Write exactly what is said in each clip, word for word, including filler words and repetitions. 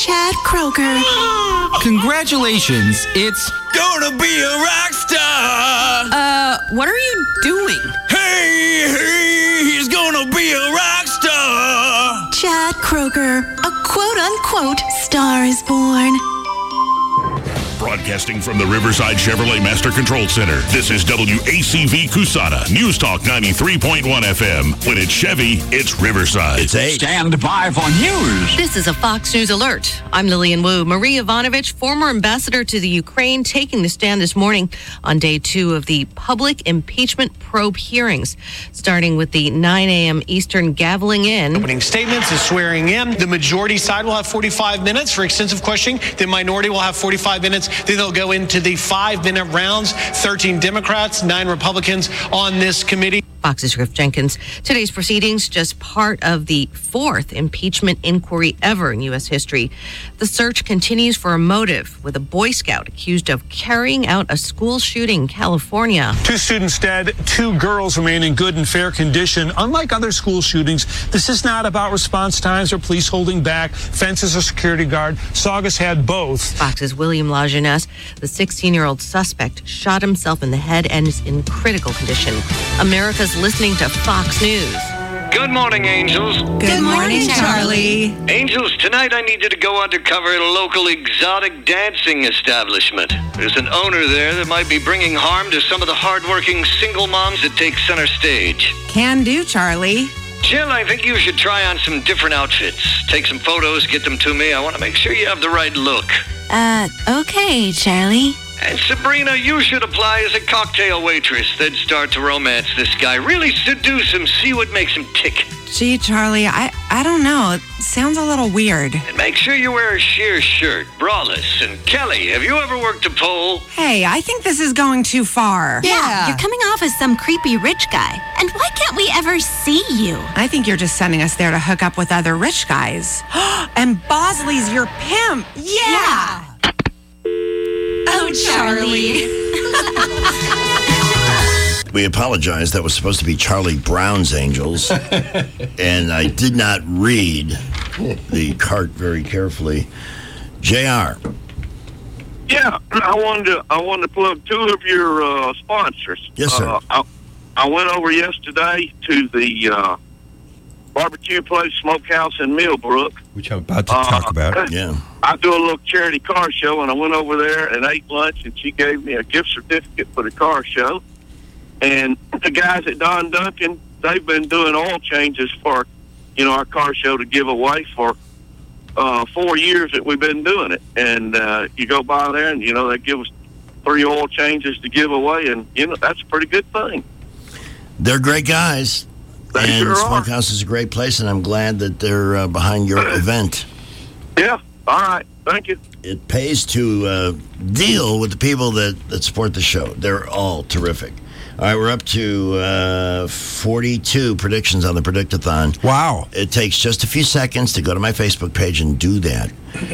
Chad Kroger. Congratulations, it's gonna be a rock star. Uh, what are you doing? Hey, hey, he's gonna be a rock star. Chad Kroger, a quote-unquote star is born. Broadcasting from the Riverside Chevrolet Master Control Center, this is W A C V Cusana, News Talk ninety-three point one F M. When it's Chevy, it's Riverside. It's eight. Stand by for news. This is a Fox News alert. I'm Lillian Wu. Marie Ivanovich, former ambassador to the Ukraine, taking the stand this morning on day two of the public impeachment probe hearings, starting with the nine a.m. Eastern gaveling in. Opening statements is swearing in. The majority side will have forty-five minutes for extensive questioning. The minority will have forty-five minutes. Then they'll go into the five-minute rounds. thirteen Democrats, nine Republicans on this committee. Fox's Griff Jenkins. Today's proceedings, just part of the fourth impeachment inquiry ever in U S history. The search continues for a motive, with a Boy Scout accused of carrying out a school shooting in California. Two students dead, two girls remain in good and fair condition. Unlike other school shootings, this is not about response times or police holding back, fences or security guard. Saugus had both. Fox's William LaJeunesse, the sixteen-year-old suspect, shot himself in the head and is in critical condition. America's listening to Fox News. Good morning, Angels. Good, Good morning, Charlie. Angels, tonight I need you to go undercover at a local exotic dancing establishment. There's an owner there that might be bringing harm to some of the hardworking single moms that take center stage. Can do, Charlie. Jill, I think you should try on some different outfits. Take some photos, get them to me. I want to make sure you have the right look. Uh, okay, Charlie. And Sabrina, you should apply as a cocktail waitress, then start to romance this guy. Really seduce him, see what makes him tick. Gee, Charlie, I, I don't know. It sounds a little weird. And make sure you wear a sheer shirt, braless. And Kelly, have you ever worked a pole? Hey, I think this is going too far. Yeah, yeah, you're coming off as some creepy rich guy. And why can't we ever see you? I think you're just sending us there to hook up with other rich guys. And Bosley's your pimp. Yeah. yeah. Oh, Charlie. We apologize. That was supposed to be Charlie Brown's Angels. And I did not read the cart very carefully. J R. Yeah, I wanted to I wanted to plug two of your uh, sponsors. Yes, sir. Uh, I, I went over yesterday to the uh, barbecue place, Smokehouse in Millbrook. Which I'm about to uh, talk about. Yeah. I do a little charity car show, and I went over there and ate lunch, and she gave me a gift certificate for the car show. And the guys at Don Duncan, they've been doing oil changes for, you know, our car show to give away for uh, four years that we've been doing it. And uh, you go by there, and, you know, they give us three oil changes to give away, and, you know, that's a pretty good thing. They're great guys. They and sure Smokehouse are. is a great place, and I'm glad that they're uh, behind your event. Yeah. All right. Thank you. It pays to uh, deal with the people that, that support the show. They're all terrific. All right, we're up to uh, forty-two predictions on the Predictathon. Wow. It takes just a few seconds to go to my Facebook page and do that.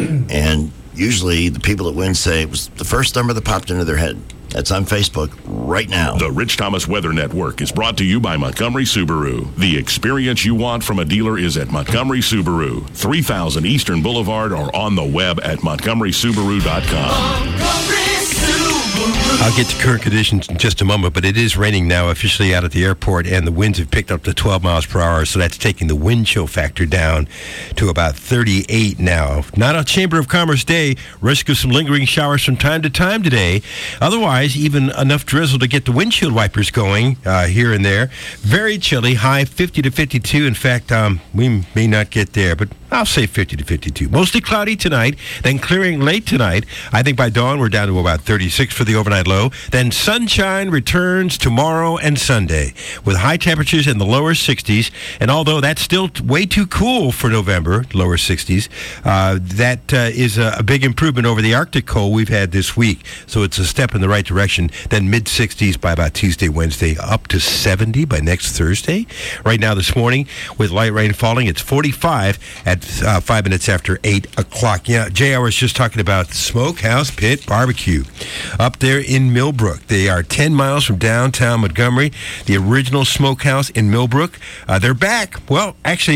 And usually the people that win say it was the first number that popped into their head. That's on Facebook right now. The Rich Thomas Weather Network is brought to you by Montgomery Subaru. The experience you want from a dealer is at Montgomery Subaru, three thousand Eastern Boulevard, or on the web at montgomery subaru dot com. Montgomery Subaru. I'll get to current conditions in just a moment, but it is raining now officially out at the airport, and the winds have picked up to twelve miles per hour, so that's taking the wind chill factor down to about thirty-eight now. Not a Chamber of Commerce day. Risk of some lingering showers from time to time today. Otherwise, even enough drizzle to get the windshield wipers going uh, here and there. Very chilly, high fifty to fifty-two. In fact, um, we may not get there, but I'll say fifty to fifty-two. Mostly cloudy tonight, then clearing late tonight. I think by dawn we're down to about thirty-six for the overnight low. Then sunshine returns tomorrow and Sunday with high temperatures in the lower sixties. And although that's still t- way too cool for November, lower sixties, uh, that uh, is a, a big improvement over the Arctic cold we've had this week. So it's a step in the right direction. Then mid-sixties by about Tuesday, Wednesday, up to seventy by next Thursday. Right now this morning, with light rain falling, it's forty-five at uh, five minutes after eight o'clock. Yeah, J R was just talking about Smokehouse Pit Barbecue up there in Millbrook. They are ten miles from downtown Montgomery. The original Smokehouse in Millbrook. Uh, they're back. Well, actually,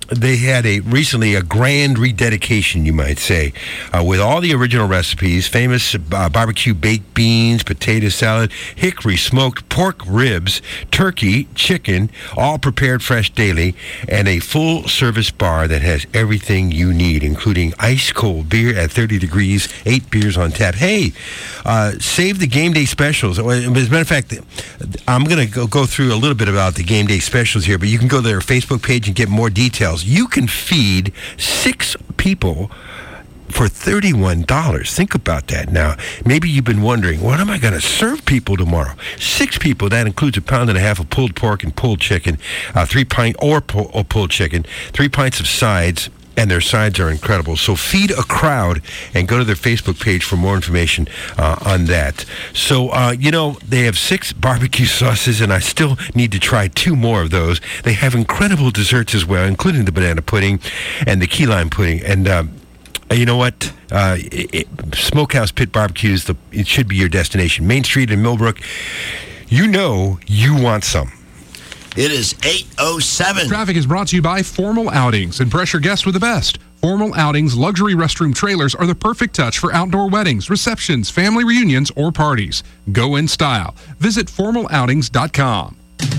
they had a recently a grand rededication, you might say, uh, with all the original recipes, famous uh, barbecue baked beans, potato salad, hickory smoked pork ribs, turkey, chicken, all prepared fresh daily, and a full-service bar that has everything you need, including ice-cold beer at thirty degrees, eight beers on tap. Hey, uh, save the game day specials. As a matter of fact, I'm going to go, go through a little bit about the game day specials here, but you can go to their Facebook page and get more details. You can feed six people for thirty-one dollars. Think about that now. Maybe you've been wondering, what am I going to serve people tomorrow? Six people, that includes a pound and a half of pulled pork and pulled chicken, uh, three pint or, pull, or pulled chicken, three pints of sides, and their sides are incredible. So feed a crowd and go to their Facebook page for more information uh, on that. So, uh, you know, they have six barbecue sauces, and I still need to try two more of those. They have incredible desserts as well, including the banana pudding and the key lime pudding. And um, you know what? Uh, it, it, Smokehouse Pit Barbecues, the, it should be your destination. Main Street in Millbrook. You know you want some. It is eight oh seven. Traffic is brought to you by Formal Outings. Impress your guests with the best. Formal Outings luxury restroom trailers are the perfect touch for outdoor weddings, receptions, family reunions, or parties. Go in style. Visit formal outings dot com.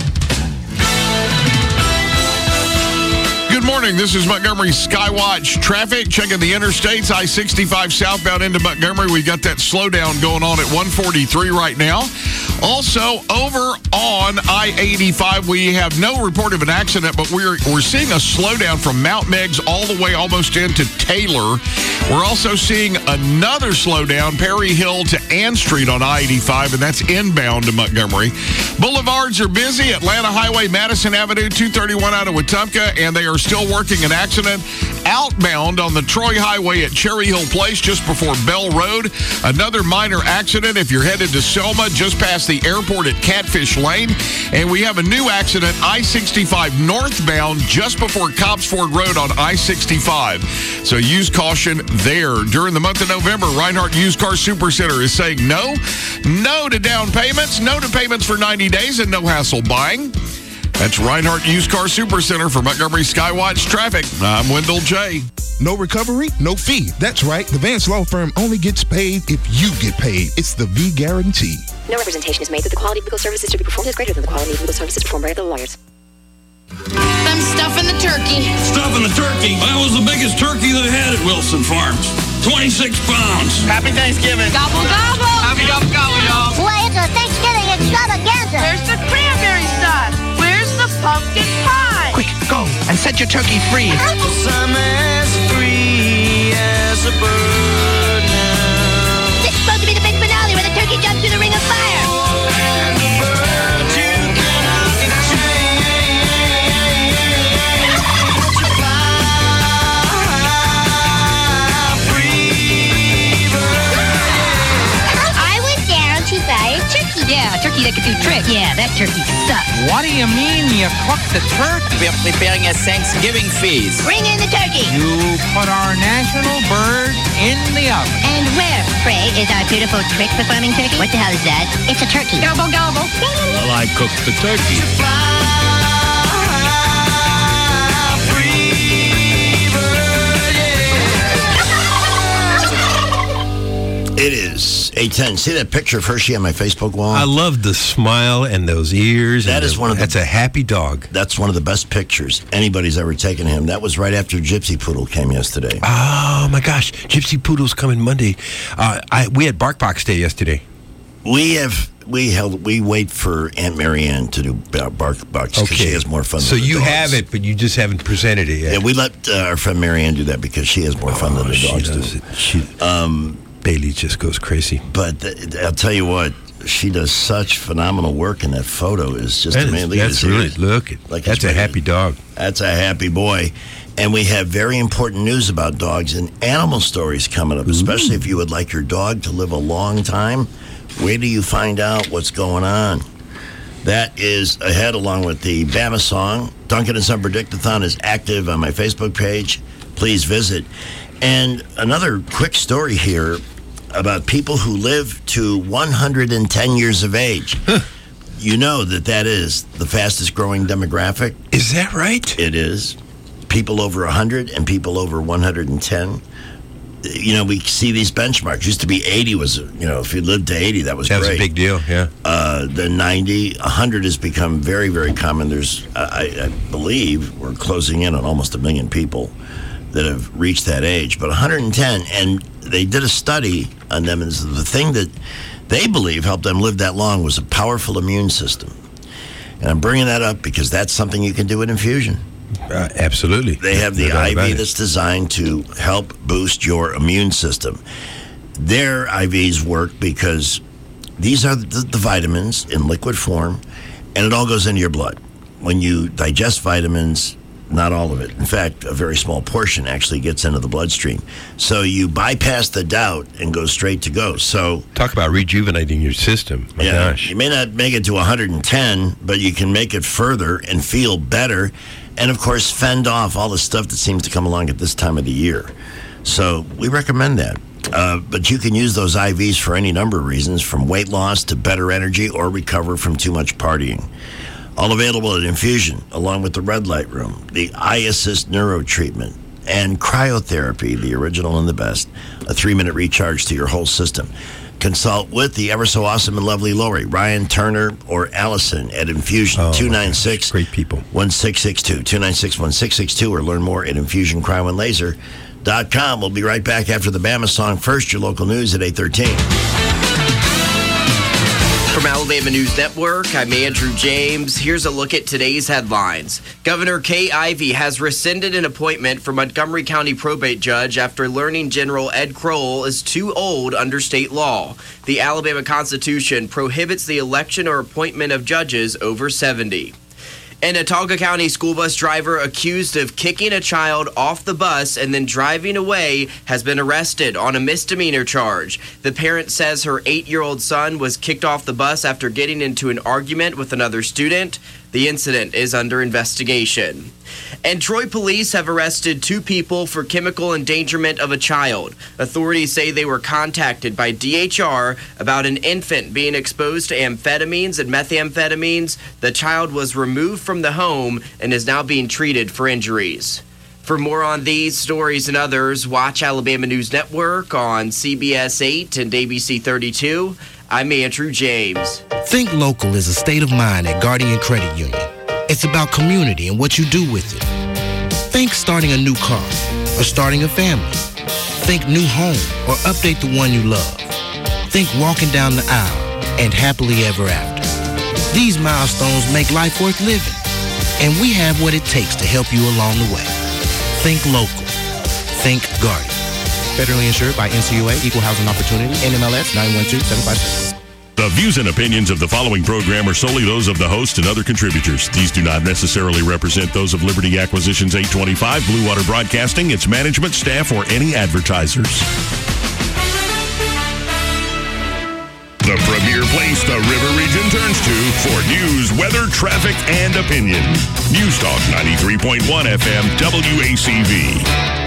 Good morning. This is Montgomery Skywatch traffic. Checking the interstates. I sixty-five southbound into Montgomery. We got that slowdown going on at one forty-three right now. Also, over on I eighty-five, we have no report of an accident, but we're we're seeing a slowdown from Mount Meigs all the way almost into Taylor. We're also seeing another slowdown, Perry Hill to Ann Street on I eighty-five, and that's inbound to Montgomery. Boulevards are busy. Atlanta Highway, Madison Avenue, two thirty-one out of Wetumpka, and they are still working an accident outbound on the Troy Highway at Cherry Hill Place just before Bell Road. Another minor accident if you're headed to Selma, just past the airport at Catfish Lane. And we have a new accident, I sixty-five northbound, just before Cobbs Ford Road on I sixty-five. So use caution there. During the month of November, Reinhardt Used Car Supercenter is saying no. No to down payments, no to payments for ninety days, and no hassle buying. That's Reinhardt Used Car Supercenter for Montgomery Skywatch Traffic. I'm Wendell J. No recovery, no fee. That's right. The Vance Law Firm only gets paid if you get paid. It's the V Guarantee. No representation is made that the quality of legal services to be performed is greater than the quality of legal services performed by other lawyers. I'm stuffing the turkey. Stuffing the turkey? That was the biggest turkey they had at Wilson Farms. twenty-six pounds. Happy Thanksgiving. Gobble, gobble. Happy gobble, gobble, y'all. Why, it's a Thanksgiving extravaganza. Where's the cranberry sauce? Where's the pumpkin pie? Quick, go and set your turkey free. I'm as free as a bird now. It's supposed to be the big finale where the turkey jumps through the ring of fire. Yeah, a turkey that can do tricks. Yeah, that turkey sucks. What do you mean you cook the turkey? We're preparing a Thanksgiving feast. Bring in the turkey. You put our national bird in the oven. And where, pray, is our beautiful trick performing turkey? What the hell is that? It's a turkey. Gobble, gobble. Well, I cooked the turkey. It is eight ten. See that picture of Hershey on my Facebook wall? I love the smile and those ears. That and is the, one of the, That's a happy dog. That's one of the best pictures anybody's ever taken of him. That was right after Gypsy Poodle came yesterday. Oh, my gosh. Gypsy Poodle's coming Monday. Uh, I We had Bark Box Day yesterday. We have... We held. We wait for Aunt Marianne to do Bark Box because okay. she has more fun. So than the you dogs. have it, but you just haven't presented it yet. Yeah, we let uh, our friend Marianne do that because she has more fun oh, than the she dogs does do. It. She, um, Bailey just goes crazy. But th- I'll tell you what, she does such phenomenal work in that photo. Is just that amazing. Is, that's really look. Like that's a happy dog. That's a happy boy. And we have very important news about dogs and animal stories coming up, especially if you would like your dog to live a long time. Where do you find out what's going on? That is ahead along with the Bama song. Duncan and Son Predictathon is active on my Facebook page. Please visit. And another quick story here about people who live to one hundred ten years of age. You know that that is the fastest growing demographic. Is that right? It is. people over one hundred and people over one hundred ten. You know, we see these benchmarks. Used to be eighty was, you know, if you lived to eighty, that was That great. was a big deal, yeah. Uh, then ninety, one hundred has become very, very common. There's, I, I believe, we're closing in on almost a million people that have reached that age. But one hundred ten, and they did a study on them, and the thing that they believe helped them live that long was a powerful immune system. And I'm bringing that up because that's something you can do with infusion. Uh, absolutely. They have the No doubt I about V it. that's designed to help boost your immune system. Their I Vs work because these are the, the vitamins in liquid form, and it all goes into your blood. When you digest vitamins, not all of it. In fact, a very small portion actually gets into the bloodstream. So you bypass the doubt and go straight to go. So talk about rejuvenating your system. My yeah, gosh. you may not make it to one hundred ten, but you can make it further and feel better. And, of course, fend off all the stuff that seems to come along at this time of the year. So we recommend that. Uh, but you can use those I Vs for any number of reasons, from weight loss to better energy or recover from too much partying. All available at Infusion, along with the Red Light Room, the iAssist Neuro Treatment, and Cryotherapy, the original and the best, a three-minute recharge to your whole system. Consult with the ever so awesome and lovely Lori, Ryan Turner, or Allison at Infusion, Oh, two nine six, great people. one six six two, two nine six, one six six two, or learn more at infusion cryo and laser dot com. We'll be right back after the Bama song. First, your local news at eight thirteen. From Alabama News Network, I'm Andrew James. Here's a look at today's headlines. Governor Kay Ivey has rescinded an appointment for Montgomery County probate judge after learning General Ed Kroll is too old under state law. The Alabama Constitution prohibits the election or appointment of judges over seventy. An Autauga County school bus driver accused of kicking a child off the bus and then driving away has been arrested on a misdemeanor charge. The parent says her eight-year-old son was kicked off the bus after getting into an argument with another student. The incident is under investigation. And Troy police have arrested two people for chemical endangerment of a child. Authorities say they were contacted by D H R about an infant being exposed to amphetamines and methamphetamines. The child was removed from the home and is now being treated for injuries. For more on these stories and others, watch Alabama News Network on C B S eight and A B C thirty-two. I'm Andrew James. Think local is a state of mind at Guardian Credit Union. It's about community and what you do with it. Think starting a new car or starting a family. Think new home or update the one you love. Think walking down the aisle and happily ever after. These milestones make life worth living, and we have what it takes to help you along the way. Think local. Think Guardian. Federally insured by N C U A, Equal Housing Opportunity, N M L S nine one two seven five six. The views and opinions of the following program are solely those of the host and other contributors. These do not necessarily represent those of Liberty Acquisitions eight twenty-five, Blue Water Broadcasting, its management, staff, or any advertisers. The premier place the River Region turns to for news, weather, traffic, and opinion. News Talk ninety-three point one F M W A C V.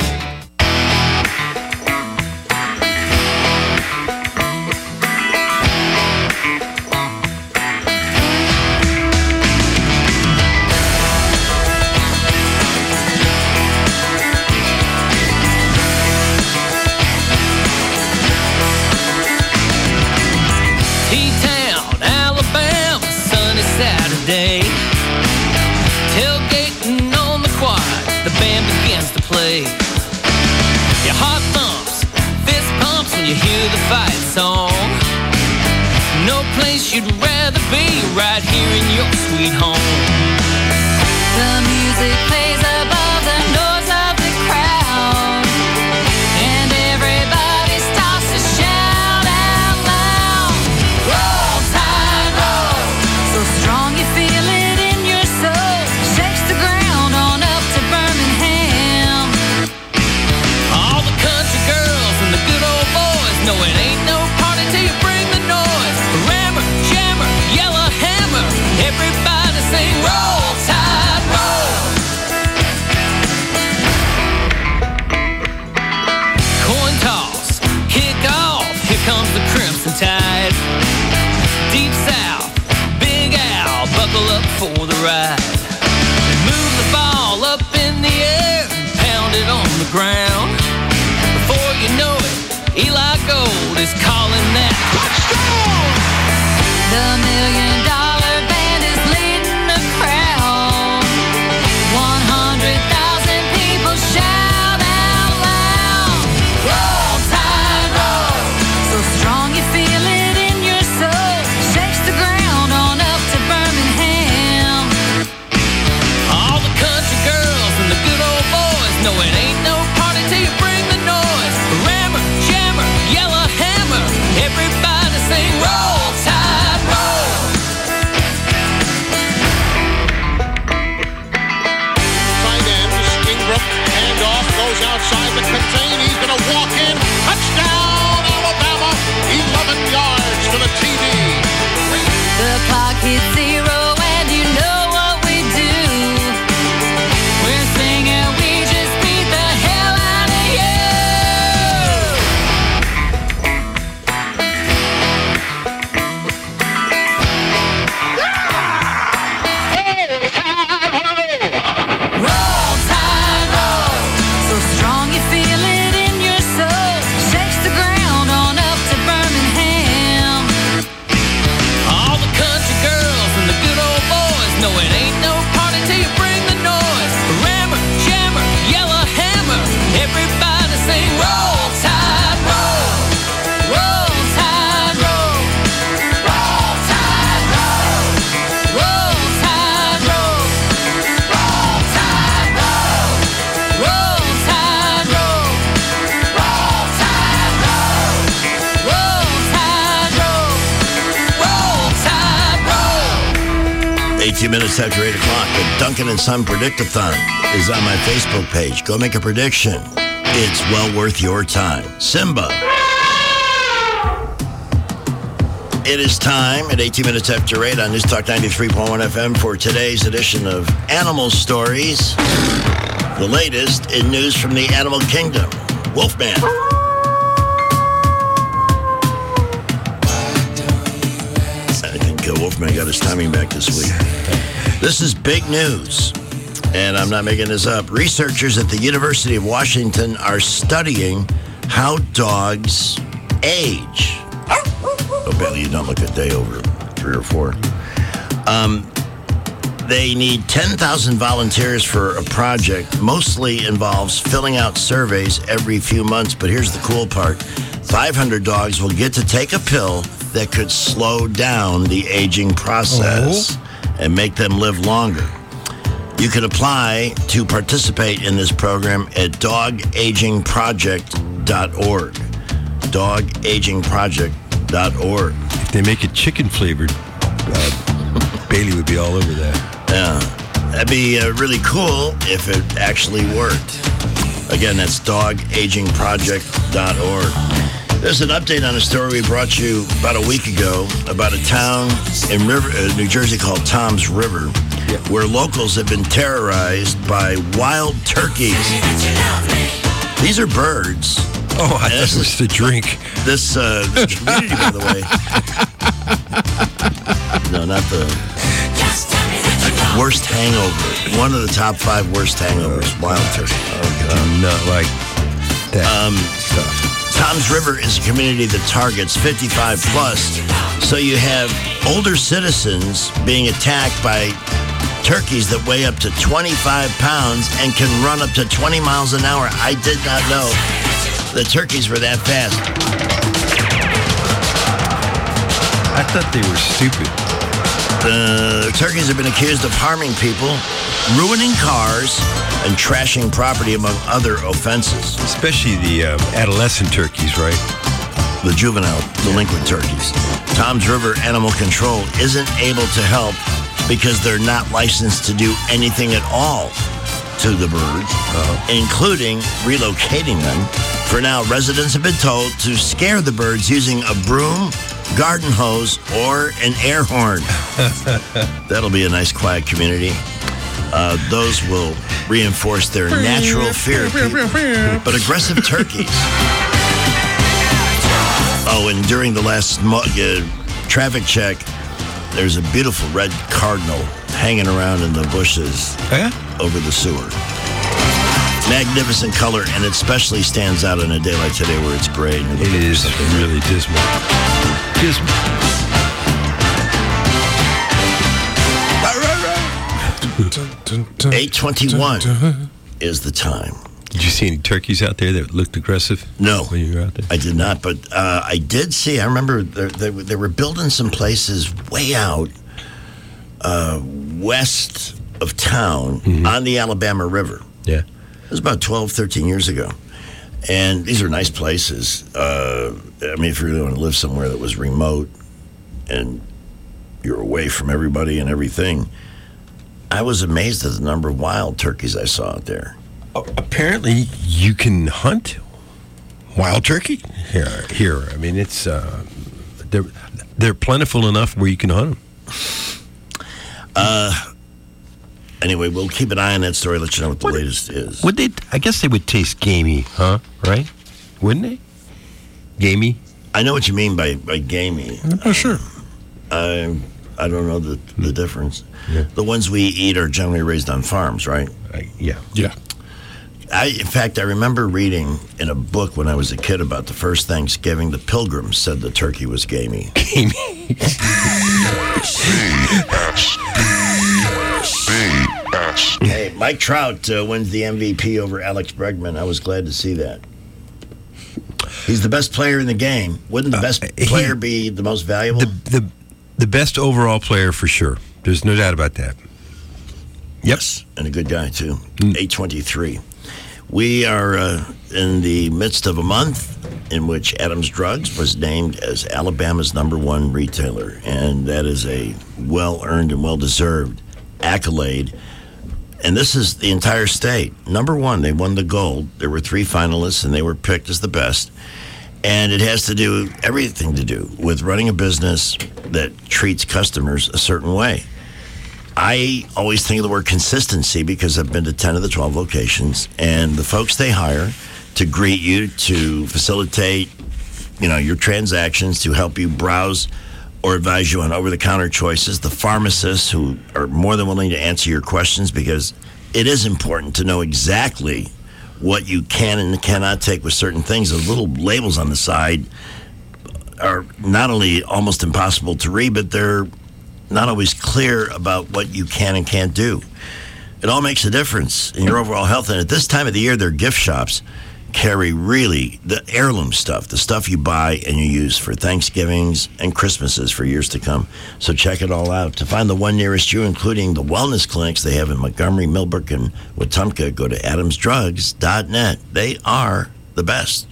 T-Town, Alabama, sunny Saturday. Tailgating on the quad, the band begins to play. Your heart thumps, fist pumps when you hear the fight song. No place you'd rather be, right here in your sweet home. The music plays above the noise of the crowd, and everybody starts to shout out loud. Roll Tide, roll, so strong you feel it in your soul. Shakes the ground on up to Birmingham. All the country girls and the good old boys know it ain't no party till you bring the noise. Rammer, jammer, yellow hammer, everybody sing roll, tide, roll. Eli Gold is calling that. The million dollar band is leading the crowd. One hundred thousand people shout out loud. Roll Tide, roll. So strong you feel it in your soul. Shakes the ground on up to Birmingham. All the country girls and the good old boys know it ain't no party till you bring the noise. Rammer, jammer, yellow hammer. Everybody sing roll tide, roll. Tight end, Ingram, handoff, goes outside the contain. He's going to walk in. Touchdown, Alabama. eleven yards for the T D. The clock hits zero and you know what we do. We're singing, we just beat the hell out of Roll Tide, roll. So strong you feel it in your soul. Shakes the ground on up to Birmingham. All the country girls and the good old boys know it ain't no party till you bring the noise. Rammer, jammer, yellow hammer. Everybody sing roll tide, roll. Roll tide, roll. Roll tide, roll. Roll tide, roll. Roll tide, roll. Roll tide, roll. Roll tide, roll. Roll tide, roll. Roll tide, roll. eighteen minutes after eight o'clock, the Duncan and Son Predictathon is on my Facebook page. Go make a prediction. It's well worth your time. Simba. It is time at eighteen minutes after eight on News Talk ninety-three point one F M for today's edition of Animal Stories. The latest in news from the animal kingdom. Wolfman. I think uh, Wolfman got his timing back this week. This is big news, and I'm not making this up. Researchers at the University of Washington are studying how dogs age. Oh, Bailey, you don't look a day over three or four. Um, they need ten thousand volunteers for a project. Mostly involves filling out surveys every few months, but here's the cool part. five hundred dogs will get to take a pill that could slow down the aging process and make them live longer. You can apply to participate in this program at dog aging project dot org. dog aging project dot org. If they make it chicken flavored, uh, Bailey would be all over that. Yeah, that'd be uh, really cool if it actually worked. Again, that's dog aging project dot org. There's an update on a story we brought you about a week ago about a town in River, uh, New Jersey called Tom's River, yeah, where locals have been terrorized by wild turkeys. These are birds. Oh, I thought it was the drink. This, uh, this community, by the way. No, not the worst hangover. One of the top five worst hangovers. Wild turkey. Oh, God. Not like that um, stuff. Tom's River is a community that targets fifty-five plus, so you have older citizens being attacked by turkeys that weigh up to twenty-five pounds and can run up to twenty miles an hour. I did not know the turkeys were that fast. I thought they were stupid. The turkeys have been accused of harming people, ruining cars, and trashing property, among other offenses. Especially the uh, adolescent turkeys, right? The juvenile delinquent turkeys. Tom's River Animal Control isn't able to help because they're not licensed to do anything at all to the birds, uh, including relocating them. For now, residents have been told to scare the birds using a broom, garden hose, or an air horn. That'll be a nice, quiet community. Uh, those will reinforce their natural fear of people, but aggressive turkeys. Oh, and during the last mo- uh, traffic check, there's a beautiful red cardinal hanging around in the bushes yeah? over the sewer. magnificent color, and it especially stands out on a day like today where it's gray. It is really dismal. Dismal. eight twenty-one is the time. Did you see any turkeys out there that looked aggressive? No, when you were out there, I did not. But uh, I did see. I remember they, they, they were building some places way out uh, west of town mm-hmm. on the Alabama River. Yeah, it was about twelve, thirteen years ago, and these are nice places. Uh, I mean, if you really want to live somewhere that was remote and you're away from everybody and everything, I was amazed at the number of wild turkeys I saw out there. Apparently, you can hunt wild turkey here. Here, I mean, it's uh, they're they're plentiful enough where you can hunt them. Uh, anyway, we'll keep an eye on that story. Let you know what the what, latest is. Would they? I guess they would taste gamey, huh? Right? Wouldn't they? Gamey. I know what you mean by by gamey. I'm not sure. I I don't know the the difference. Yeah. The ones we eat are generally raised on farms, right? Uh, yeah. Yeah. I, in fact, I remember reading in a book when I was a kid about the first Thanksgiving, the Pilgrims said the turkey was gamey. Gamey. Hey, Mike Trout uh, wins the M V P over Alex Bregman. I was glad to see that. He's the best player in the game. Wouldn't the best uh, he, player be the most valuable? The, the, the best overall player for sure. There's no doubt about that. Yep. Yes, and a good guy, too. Mm. eight twenty-three. We are uh, in the midst of a month in which Adams Drugs was named as Alabama's number one retailer, and that is a well-earned and well-deserved accolade. And this is the entire state. Number one, they won the gold. There were three finalists, and they were picked as the best. And it has to do, everything to do, with running a business that treats customers a certain way. I always think of the word consistency because I've been to ten of the twelve locations, and the folks they hire to greet you, to facilitate, you know, your transactions, to help you browse or advise you on over-the-counter choices, the pharmacists who are more than willing to answer your questions, because it is important to know exactly what you can and cannot take with certain things. Those little labels on the side are not only almost impossible to read, but they're not always clear about what you can and can't do. It all makes a difference in your overall health. And at this time of the year, their gift shops carry really the heirloom stuff, the stuff you buy and you use for Thanksgivings and Christmases for years to come. So check it all out. To find the one nearest you, including the wellness clinics they have in Montgomery, Millbrook, and Wetumpka, go to adams drugs dot net. They are the best.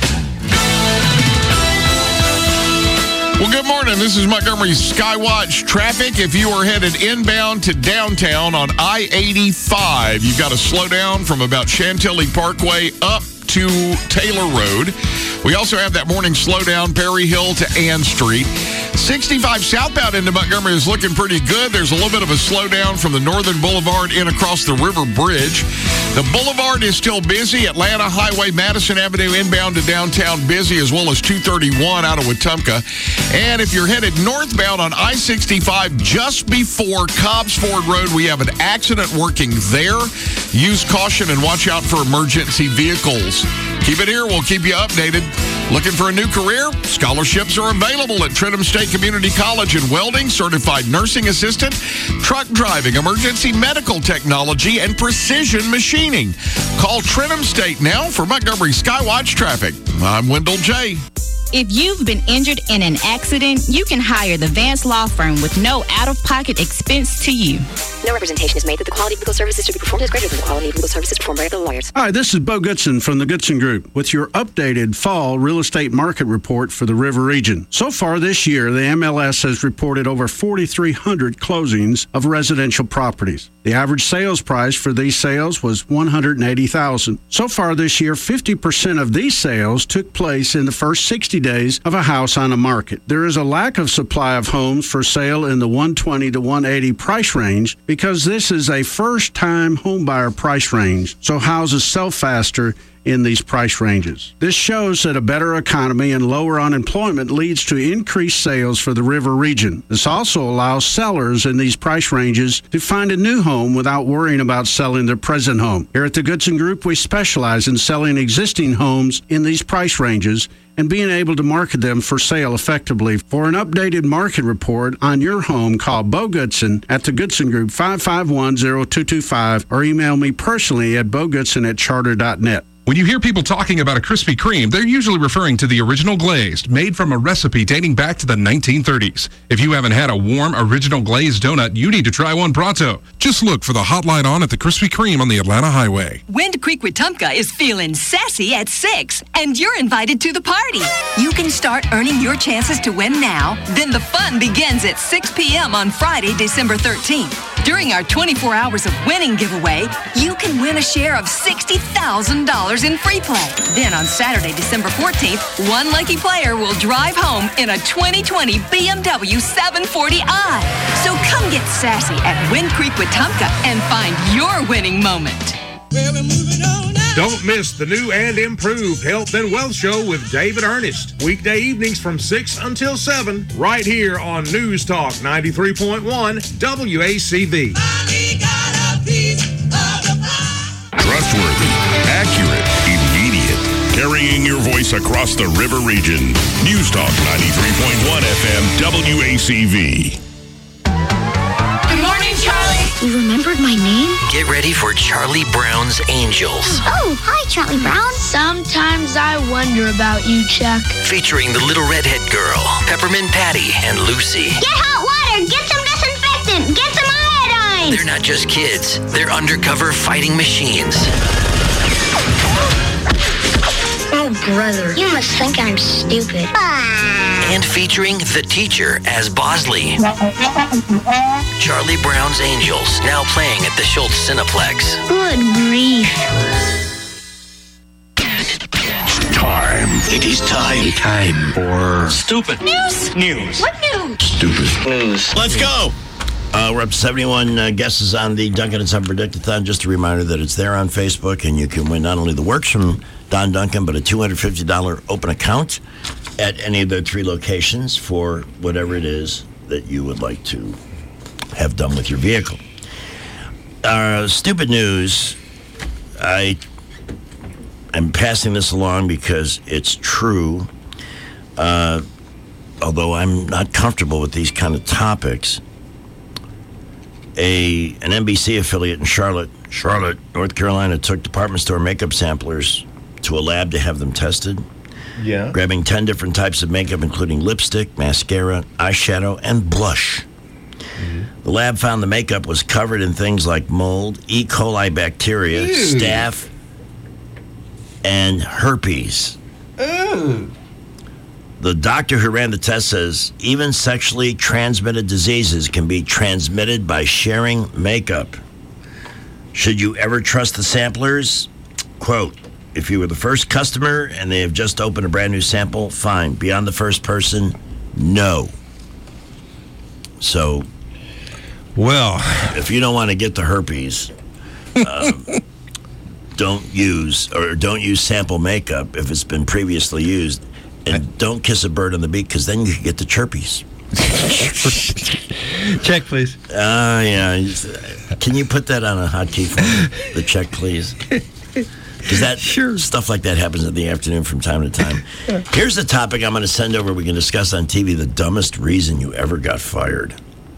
Well, good morning. This is Montgomery's Skywatch traffic. If you are headed inbound to downtown on I eighty-five, you've got to slow down from about Chantilly Parkway up to Taylor Road. We also have that morning slowdown Perry Hill to Ann Street. sixty-five southbound into Montgomery is looking pretty good. There's a little bit of a slowdown from the Northern Boulevard in across the River Bridge. The Boulevard is still busy. Atlanta Highway, Madison Avenue inbound to downtown busy, as well as two thirty-one out of Wetumpka. And if you're headed northbound on I sixty-five just before Cobbs Ford Road, we have an accident working there. Use caution and watch out for emergency vehicles. Keep it here. We'll keep you updated. Looking for a new career? Scholarships are available at Trenton State Community College in welding, certified nursing assistant, truck driving, emergency medical technology, and precision machining. Call Trenton State now for Montgomery Skywatch traffic. I'm Wendell J. If you've been injured in an accident, you can hire the Vance Law Firm with no out-of-pocket expense to you. No representation is made that the quality of legal services to be performed is greater than the quality of legal services performed by other lawyers. Hi, this is Bo Goodson from the Goodson Group with your updated fall real estate market report for the River Region. So far this year, the M L S has reported over forty-three hundred closings of residential properties. The average sales price for these sales was one hundred eighty thousand dollars. So far this year, fifty percent of these sales took place in the first sixty days of a house on the market. There is a lack of supply of homes for sale in the one twenty to one eighty price range because this is a first-time homebuyer price range, so houses sell faster in these price ranges. This shows that a better economy and lower unemployment leads to increased sales for the river region. This also allows sellers in these price ranges to find a new home without worrying about selling their present home. Here at the Goodson Group, we specialize in selling existing homes in these price ranges and being able to market them for sale effectively. For an updated market report on your home, call Bo Goodson at the Goodson Group, five five one, zero two two five, or email me personally at bogoodson at charter dot net. When you hear people talking about a Krispy Kreme, they're usually referring to the original glazed, made from a recipe dating back to the nineteen thirties. If you haven't had a warm, original glazed donut, you need to try one pronto. Just look for the hotline on at the Krispy Kreme on the Atlanta Highway. Wind Creek Wetumpka is feeling sassy at six, and you're invited to the party. You can start earning your chances to win now. Then the fun begins at six p.m. on Friday, December thirteenth. During our twenty-four hours of winning giveaway, you can win a share of sixty thousand dollars in free play. Then on Saturday, December fourteenth, one lucky player will drive home in a twenty twenty B M W seven forty i. So come get sassy at Wind Creek Wetumpka and find your winning moment. Don't miss the new and improved Health and Wealth Show with David Ernest. Weekday evenings from six until seven, right here on News Talk ninety-three point one W A C V. Trustworthy, accurate, immediate. Carrying your voice across the river region. News Talk ninety-three point one F M W A C V. Good morning, Charlie. You remembered my name? Get ready for Charlie Brown's Angels. Oh, hi, Charlie Brown. Sometimes I wonder about you, Chuck. Featuring the Little Redhead Girl, Peppermint Patty, and Lucy. Get hot water. Get some disinfectant. Get some iodine. They're not just kids. They're undercover fighting machines. Oh, brother. You must think I'm stupid. And featuring the teacher as Bosley. Charlie Brown's Angels, now playing at the Schultz Cineplex. Good grief. Time. It is time. Time for stupid News. news. What news? Stupid news. Let's go. Uh, we're up to seventy-one uh, guesses on the Duncan and Son Predictathon. Just a reminder that it's there on Facebook, and you can win not only the works from Don Duncan, but a two hundred fifty dollars open account at any of the three locations for whatever it is that you would like to have done with your vehicle. Uh, stupid news. I am passing this along because it's true. Uh, although I'm not comfortable with these kind of topics. A an N B C affiliate in Charlotte, Charlotte, North Carolina, took department store makeup samplers to a lab to have them tested. Yeah. Grabbing ten different types of makeup, including lipstick, mascara, eyeshadow, and blush. Mm-hmm. The lab found the makeup was covered in things like mold, E. coli bacteria, Ew. staph, and herpes. Ooh. The doctor who ran the test says even sexually transmitted diseases can be transmitted by sharing makeup. Should you ever trust the samplers? Quote, if you were the first customer and they have just opened a brand new sample, fine. Beyond the first person, no. So, well, if you don't want to get the herpes, um, don't use or don't use sample makeup if it's been previously used. And don't kiss a bird on the beak, because then you can get the chirpies. Check, please. Uh, yeah. Can you put that on a hotkey for me? The check, please. Because that sure. stuff like that happens in the afternoon from time to time. Here's the topic I'm going to send over. We can discuss on T V the dumbest reason you ever got fired.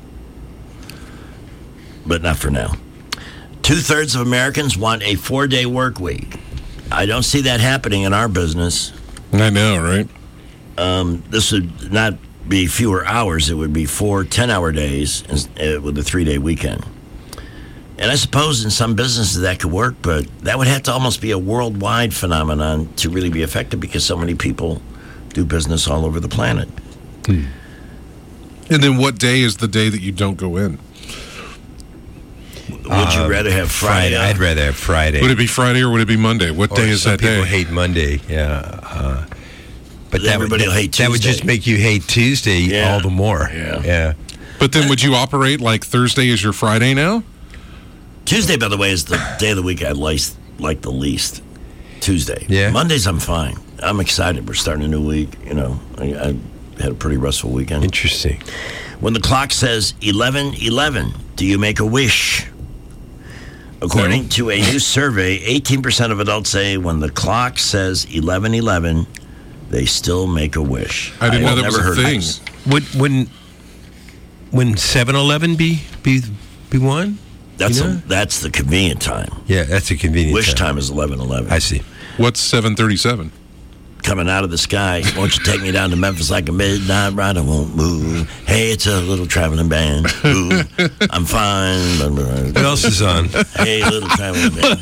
But not for now. Two-thirds of Americans want a four-day work week. I don't see that happening in our business. I know, right? Um, this would not be fewer hours. It would be four ten-hour days uh, with a three-day weekend. And I suppose in some businesses that could work, but that would have to almost be a worldwide phenomenon to really be effective because so many people do business all over the planet. Hmm. And then what day is the day that you don't go in? Would you uh, rather have Friday? Friday? I'd rather have Friday. Would it be Friday or would it be Monday? What or day is that day? Some people hate Monday, yeah. Uh, but that everybody would, will hate Tuesday. That would just make you hate Tuesday yeah. all the more. Yeah. yeah. But then would you operate like Thursday is your Friday now? Tuesday, by the way, is the day of the week I like, like the least. Tuesday. Yeah. Mondays, I'm fine. I'm excited. We're starting a new week. You know, I, I had a pretty restful weekend. Interesting. When the clock says eleven eleven, do you make a wish? According no. to a new survey, eighteen percent of adults say when the clock says eleven eleven, they still make a wish. I didn't I know that was a thing. Would when when seven eleven be be be one? That's you know? a, that's the convenient time. Yeah, that's a convenient Wish time. time is eleven eleven. I see. What's seven thirty-seven? Coming out of the sky. Won't you take me down to Memphis like a midnight rider won't move? Hey, it's a little traveling band. Ooh, I'm fine. What else is on? Hey, little traveling band.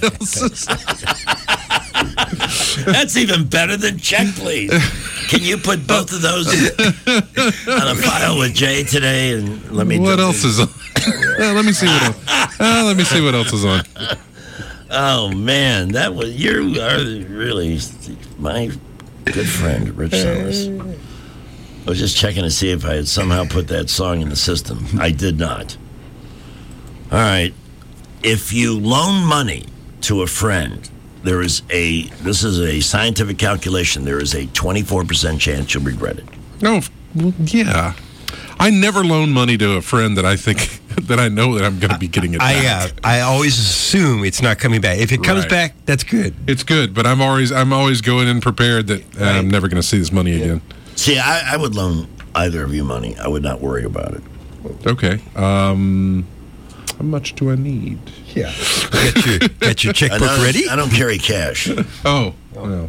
That's even better than Check Please. Can you put both of those on a file with Jay today and let me? What else is on? uh, let me see what. Else. Uh, let me see what else is on. Oh man, that was you are really my good friend, Rich Summers. I was just checking to see if I had somehow put that song in the system. I did not. All right, if you loan money to a friend, there is a, this is a scientific calculation, there is a twenty-four percent chance you'll regret it. No, well, yeah. I never loan money to a friend that I think, that I know that I'm going to be getting it back. I, uh, I always assume it's not coming back. If it comes Right. back, that's good. It's good, but I'm always I'm always going in prepared that uh, I'm never going to see this money yeah. again. See, I, I would loan either of you money. I would not worry about it. Okay. Um, how much do I need? Yeah. Get your, get your checkbook I ready? I don't carry cash. Oh, no.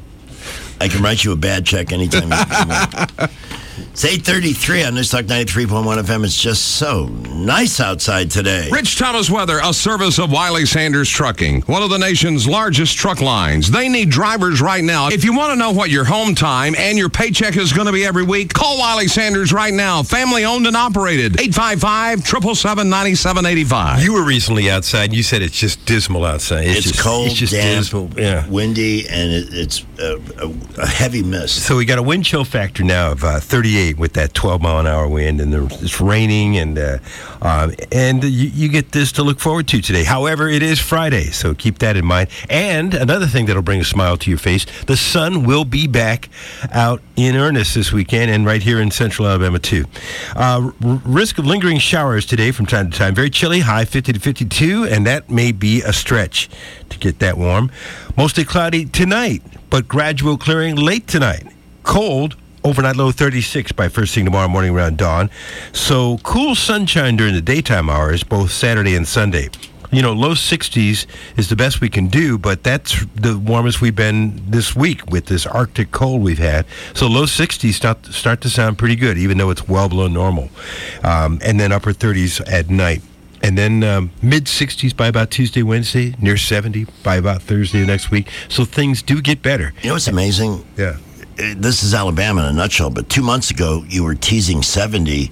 I can write you a bad check anytime you want. It's eight thirty-three on News Talk ninety-three point one F M. It's just so nice outside today. Rich Thomas Weather, a service of Wiley Sanders Trucking, one of the nation's largest truck lines. They need drivers right now. If you want to know what your home time and your paycheck is going to be every week, call Wiley Sanders right now. Family owned and operated. eight five five, seven seven seven, nine seven eight five. You were recently outside, and you said it's just dismal outside. It's, It's just, cold, it's just damp, dismal. Yeah. windy, and it, it's a, a, a heavy mist. So we got a wind chill factor now of uh, thirty-eight with that twelve mile an hour wind, and there, it's raining, and uh, um, and you, you get this to look forward to today. However, it is Friday, so keep that in mind. And another thing that'll bring a smile to your face: the sun will be back out in earnest this weekend, and right here in Central Alabama too. Uh, r- risk of lingering showers today from time to time. Very chilly, high fifty to fifty-two, and that may be a stretch to get that warm. Mostly cloudy tonight, but gradual clearing late tonight. Cold. Overnight low thirty-six by first thing tomorrow morning around dawn. So cool sunshine during the daytime hours, both Saturday and Sunday. You know, low sixties is the best we can do, but that's the warmest we've been this week with this Arctic cold we've had. So low sixties start, start to sound pretty good, even though it's well below normal. Um, and then upper thirties at night. And then um, mid-sixties by about Tuesday, Wednesday, near seventy by about Thursday next week. So things do get better. You know what's amazing? Yeah. This is Alabama in a nutshell, but two months ago, you were teasing seventy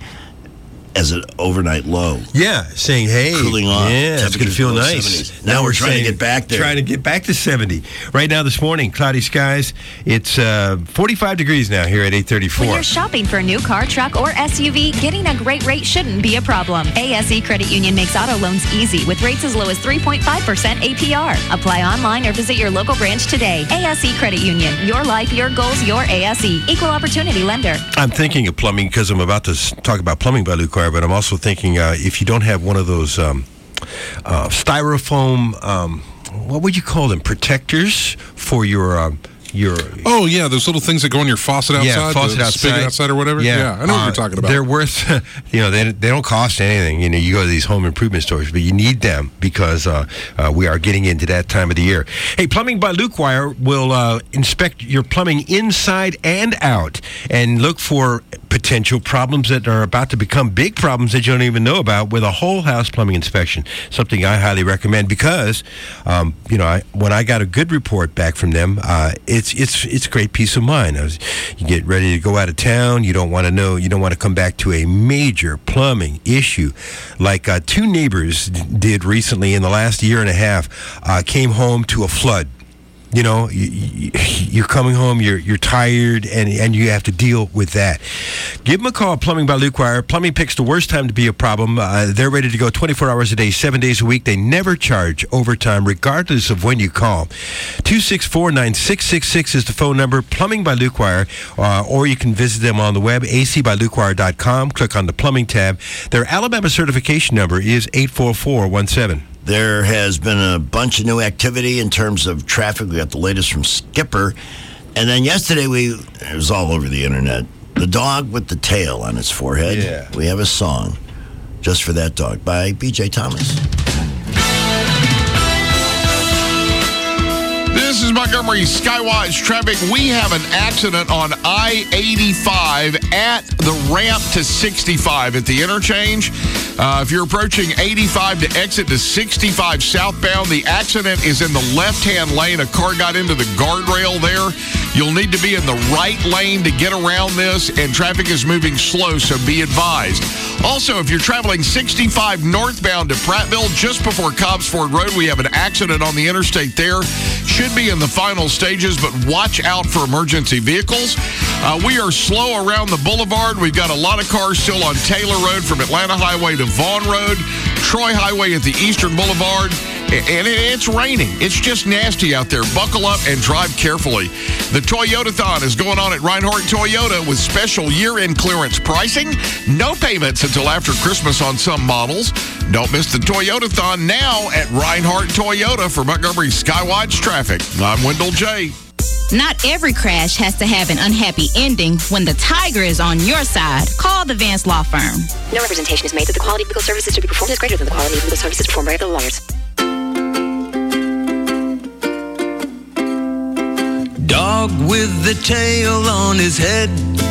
as an overnight low. Yeah, saying, hey, cooling off. Yeah, it's going to feel nice. seventies. Now, now we're trying saying, to get back there. Trying to get back to seventy. Right now this morning, cloudy skies. It's uh, forty-five degrees now here at eight thirty-four. When you're shopping for a new car, truck, or S U V, getting a great rate shouldn't be a problem. A S E Credit Union makes auto loans easy with rates as low as three point five percent A P R. Apply online or visit your local branch today. A S E Credit Union. Your life, your goals, your A S E. Equal opportunity lender. I'm thinking of plumbing because I'm about to s- talk about plumbing by Luke Wire, but I'm also thinking uh, if you don't have one of those um, uh, styrofoam, um, what would you call them, protectors for your um, your Oh yeah, those little things that go on your faucet outside, yeah, faucet the outside. spigot outside or whatever. Yeah, Yeah, I know what Uh, you're talking about. They're worth, you know, they they don't cost anything. You know, you go to these home improvement stores, but you need them because uh, uh, we are getting into that time of the year. Hey, Plumbing by Luke Wire will uh, inspect your plumbing inside and out and look for potential problems that are about to become big problems that you don't even know about with a whole house plumbing inspection. Something I highly recommend because, um, you know, I, when I got a good report back from them, uh, it's it's it's great peace of mind. I was, you get ready to go out of town. You don't want to know. You don't want to come back to a major plumbing issue, like uh, two neighbors d- did recently in the last year and a half. Uh, came home to a flood. You know, you, you, you're coming home, you're you're tired, and, and you have to deal with that. Give them a call, Plumbing by Luke Wire. Plumbing picks the worst time to be a problem. Uh, they're ready to go twenty-four hours a day, seven days a week. They never charge overtime, regardless of when you call. two six four, nine six six six is the phone number, Plumbing by Luke Wire, uh, or you can visit them on the web, a c by luke wire dot com. Click on the Plumbing tab. Their Alabama certification number is eight four four one seven. There has been a bunch of new activity in terms of traffic. We got the latest from Skipper. And then yesterday, we it was all over the internet. The dog with the tail on its forehead. Yeah. We have a song just for that dog by B J Thomas. This is Montgomery Skywatch traffic. We have an accident on I eighty-five at the ramp to sixty-five at the interchange. Uh, if you're approaching eighty-five to exit to sixty-five southbound, the accident is in the left-hand lane. A car got into the guardrail there. You'll need to be in the right lane to get around this, and traffic is moving slow, so be advised. Also, if you're traveling sixty-five northbound to Prattville, just before Cobbs Ford Road, we have an accident on the interstate there. Should be in the final stages, but watch out for emergency vehicles. Uh, we are slow around the boulevard. We've got a lot of cars still on Taylor Road from Atlanta Highway to Vaughn Road, Troy Highway at the Eastern Boulevard, and it's raining. It's just nasty out there. Buckle up and drive carefully. The Toyotathon is going on at Reinhardt Toyota with special year-end clearance pricing. No payments until after Christmas on some models. Don't miss the Toyotathon now at Reinhardt Toyota. For Montgomery Skywatch Traffic, I'm Wendell J. Not every crash has to have an unhappy ending. When the tiger is on your side, call the Vance Law Firm. No representation is made that the quality of legal services to be performed is greater than the quality of legal services performed by other lawyers. Dog with the tail on his head,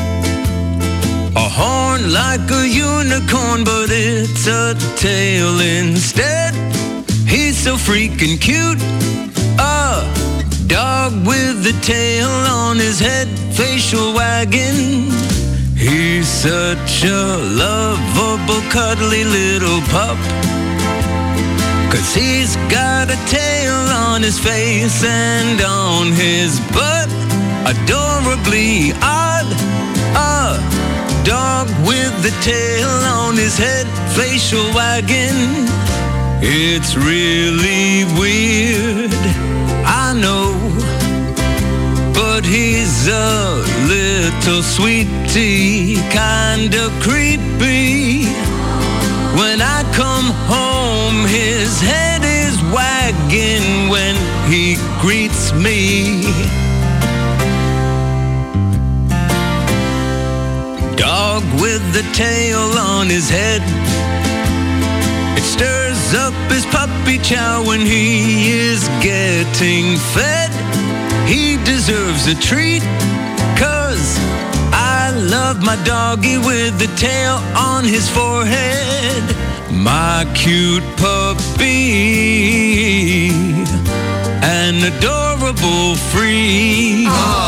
a horn like a unicorn, but it's a tail instead. He's so freaking cute, a dog with the tail on his head, facial wagging. He's such a lovable, cuddly little pup, 'cause he's got a tail on his face and on his butt. Adorably odd, a dog with the tail on his head, facial wagging. It's really weird, I know, but he's a little sweetie, kinda creepy. When I come home, his head is wagging when he greets me. Dog with the tail on his head, it stirs up his puppy chow when he is getting fed. He deserves a treat, 'cause I love my doggy with the tail on his forehead. My cute puppy, an adorable freak.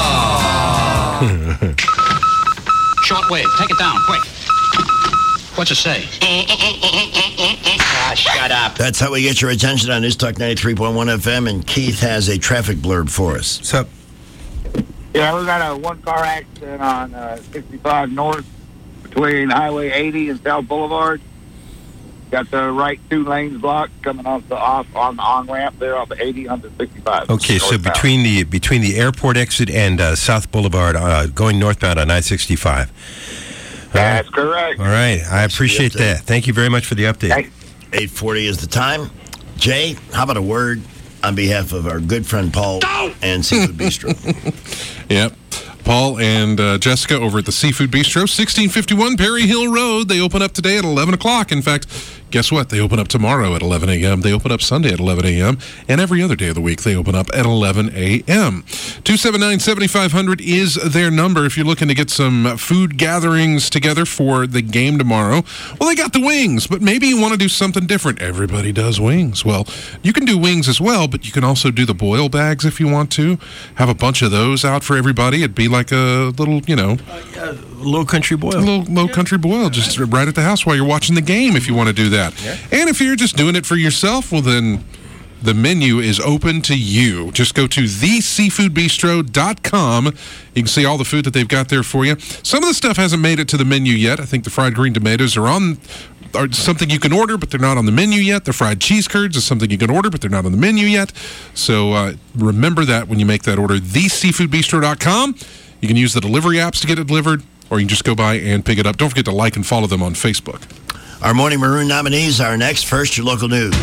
Shortwave, take it down, quick. What's it say? Ah, shut up. That's how we get your attention on News Talk ninety-three point one F M, and Keith has a traffic blurb for us. What's up? Yeah, we got a one-car accident on uh, sixty-five North between Highway eighty and South Boulevard. Got the right two lanes blocked coming off the off on the on-ramp there off the eighty onto sixty-five. Okay, so northbound. between the between the airport exit and uh, South Boulevard, uh, going northbound on I sixty-five. That's correct. All right, I appreciate that. Thank you very much for the update. eight forty is the time. Jay, how about a word on behalf of our good friend Paul and Seafood Bistro? Yep. Paul and uh, Jessica over at the Seafood Bistro, sixteen fifty-one Perry Hill Road. They open up today at eleven o'clock. In fact, guess what? They open up tomorrow at eleven a.m. They open up Sunday at eleven a.m. And every other day of the week, they open up at eleven a.m. two seven nine, seven five zero zero is their number if you're looking to get some food gatherings together for the game tomorrow. Well, they got the wings, but maybe you want to do something different. Everybody does wings. Well, you can do wings as well, but you can also do the boil bags if you want to. Have a bunch of those out for everybody. It'd be like a little, you know, uh, low country boil. A little low country boil, just right at the house while you're watching the game if you want to do that. Yeah. And if you're just doing it for yourself, well then, The menu is open to you. Just go to the seafood bistro dot com. You can see all the food that they've got there for you. Some of the stuff hasn't made it to the menu yet. I think the fried green tomatoes are on are something you can order, but they're not on the menu yet. The fried cheese curds is something you can order, but they're not on the menu yet. So uh, remember that when you make that order. the seafood bistro dot com. You can use the delivery apps to get it delivered, or you can just go by and pick it up. Don't forget to like and follow them on Facebook. Our Morning Maroon nominees are next. First, your local news.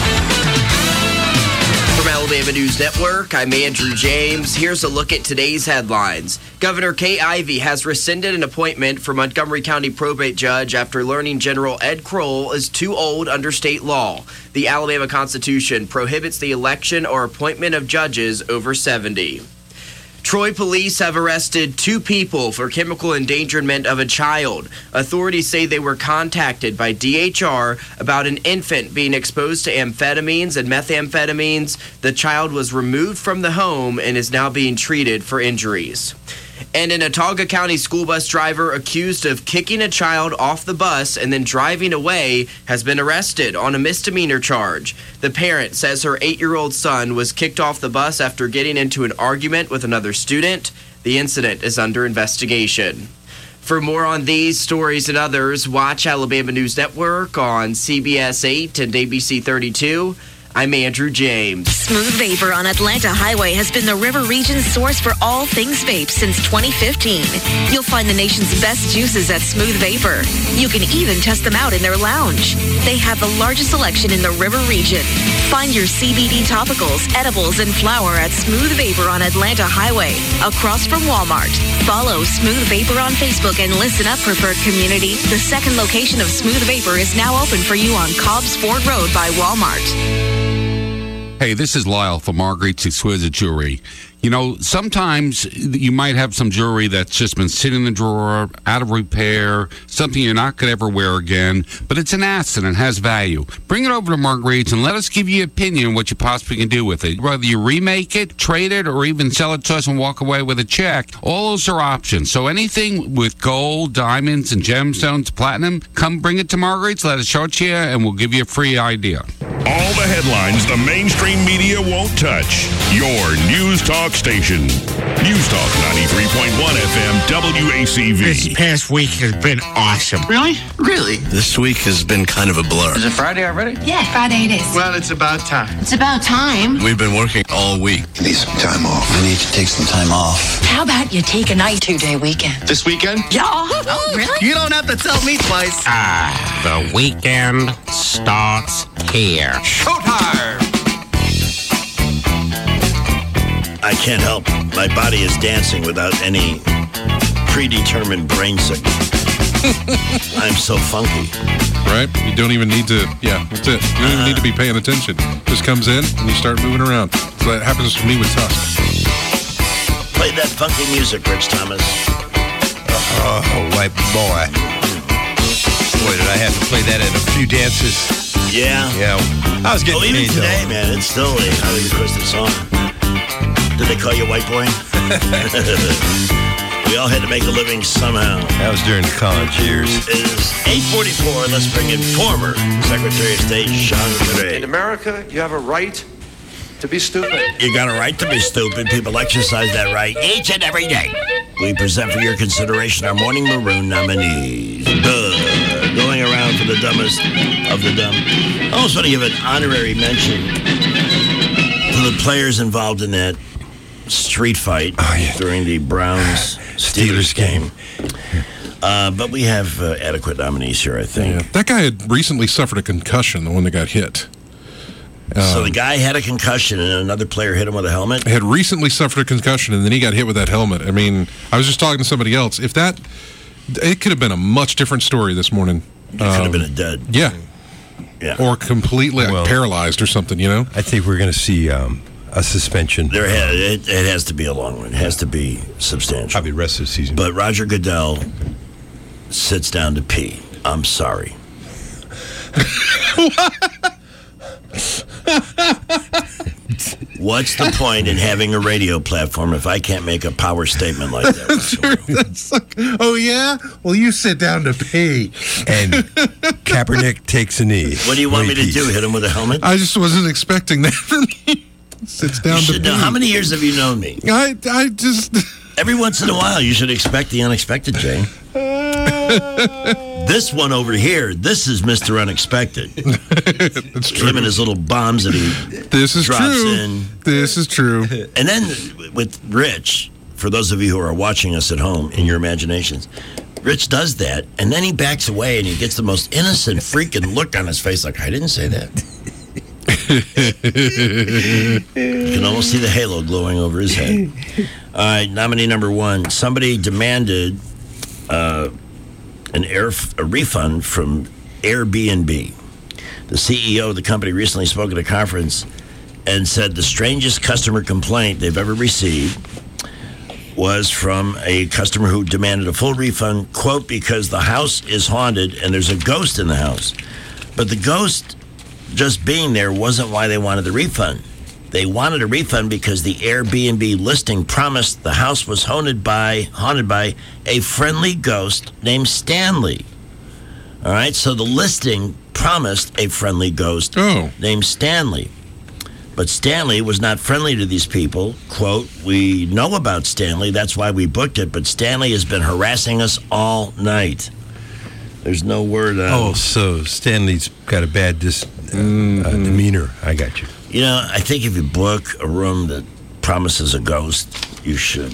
From Alabama News Network, I'm Andrew James. Here's a look at today's headlines. Governor Kay Ivey has rescinded an appointment for Montgomery County probate judge after learning General Ed Kroll is too old under state law. The Alabama Constitution prohibits the election or appointment of judges over seventy. Troy police have arrested two people for chemical endangerment of a child. Authorities say they were contacted by D H R about an infant being exposed to amphetamines and methamphetamines. The child was removed from the home and is now being treated for injuries. And an Autauga County school bus driver accused of kicking a child off the bus and then driving away has been arrested on a misdemeanor charge. The parent says her eight-year-old son was kicked off the bus after getting into an argument with another student. The incident is under investigation. For more on these stories and others, watch Alabama News Network on C B S eight and A B C thirty-two. I'm Andrew James. Smooth Vapor on Atlanta Highway has been the River Region's source for all things vape since twenty fifteen. You'll find the nation's best juices at Smooth Vapor. You can even test them out in their lounge. They have the largest selection in the River Region. Find your C B D topicals, edibles, and flower at Smooth Vapor on Atlanta Highway, across from Walmart. Follow Smooth Vapor on Facebook and listen up, preferred community. The second location of Smooth Vapor is now open for you on Cobbs Ford Road by Walmart. Hey, this is Lyle from Marguerite's Exquisite Jewelry. You know, sometimes you might have some jewelry that's just been sitting in the drawer, out of repair, something you're not going to ever wear again, but it's an asset and has value. Bring it over to Marguerite's and let us give you an opinion on what you possibly can do with it. Whether you remake it, trade it, or even sell it to us and walk away with a check, all those are options. So anything with gold, diamonds, and gemstones, platinum, come bring it to Marguerite's, let us show it to you, and we'll give you a free idea. All the headlines the mainstream media won't touch. Your News Talk station. News Talk ninety-three point one F M W A C V. This past week has been awesome. Really? Really? This week has been kind of a blur. Is it Friday already? Yeah, Friday it is. Well, it's about time. It's about time. We've been working all week. I need some time off. I need to take some time off. How about you take a night two-day weekend? This weekend? Yeah. Oh, really? You don't have to tell me twice. Ah, the weekend starts here. Showtime! I can't help. My body is dancing without any predetermined brain signal. I'm so funky. Right? You don't even need to, yeah, that's it. You don't even need to be paying attention. Just comes in and you start moving around. So that happens to me with Tusk. Play that funky music, Rich Thomas. Oh, white boy. Boy, did I have to play that at a few dances. Yeah. Yeah. I was getting oh, even paid, today, though. man, it's still a highly requested song. Did they call you white boy? We all had to make a living somehow. That was during the college years. It is eight forty-four. Let's bring in former Secretary of State Sean Connery. In America, you have a right to be stupid. You got a right to be stupid. People exercise that right each and every day. We present for your consideration our Morning Maroon nominees. Duh. Going around for the dumbest of the dumb. I also want to give an honorary mention to the players involved in that street fight oh, yeah. during the Browns Steelers game. Uh, but we have uh, adequate nominees here, I think. Yeah. That guy had recently suffered a concussion, the one that got hit. Um, so the guy had a concussion and another player hit him with a helmet? Had recently suffered a concussion and then he got hit with that helmet. I mean, I was just talking to somebody else. If that, it could have been a much different story this morning. It um, could have been a dead. Yeah. Yeah. Or completely well, like, paralyzed or something, you know? I think we're going to see um, a suspension. There ha- it, it has to be a long one. It has to be substantial. Probably the rest of the season. But Roger Goodell sits down to pee. I'm sorry. What's the point in having a radio platform if I can't make a power statement like that? That's That's like, oh, yeah? Well, you sit down to pee. And Kaepernick takes a knee. What do you want Wait, me to peace. do? Hit him with a helmet? I just wasn't expecting that from you. Sits down You to should pee. know. How many years have you known me? I, I just... Every once in a while, you should expect the unexpected, Jay. This one over here, this is Mister Unexpected. That's true. Him and his little bombs that he This is drops true. in. This is true. And then with Rich, for those of you who are watching us at home in your imaginations, Rich does that, and then he backs away and he gets the most innocent freaking look on his face like, I didn't say that. You can almost see the halo glowing over his head. All right, nominee number one. Somebody demanded uh, an air a refund from Airbnb. The C E O of the company recently spoke at a conference and said the strangest customer complaint they've ever received was from a customer who demanded a full refund, quote, because the house is haunted and there's a ghost in the house. But the ghost just being there wasn't why they wanted the refund. They wanted a refund because the Airbnb listing promised the house was haunted by haunted by a friendly ghost named Stanley. All right, so the listing promised a friendly ghost oh. named Stanley. But Stanley was not friendly to these people. Quote, we know about Stanley, that's why we booked it, but Stanley has been harassing us all night. There's no word on... Oh, so Stanley's got a bad dis, uh, Mm-hmm. uh, demeanor. I got you. You know, I think if you book a room that promises a ghost, you should,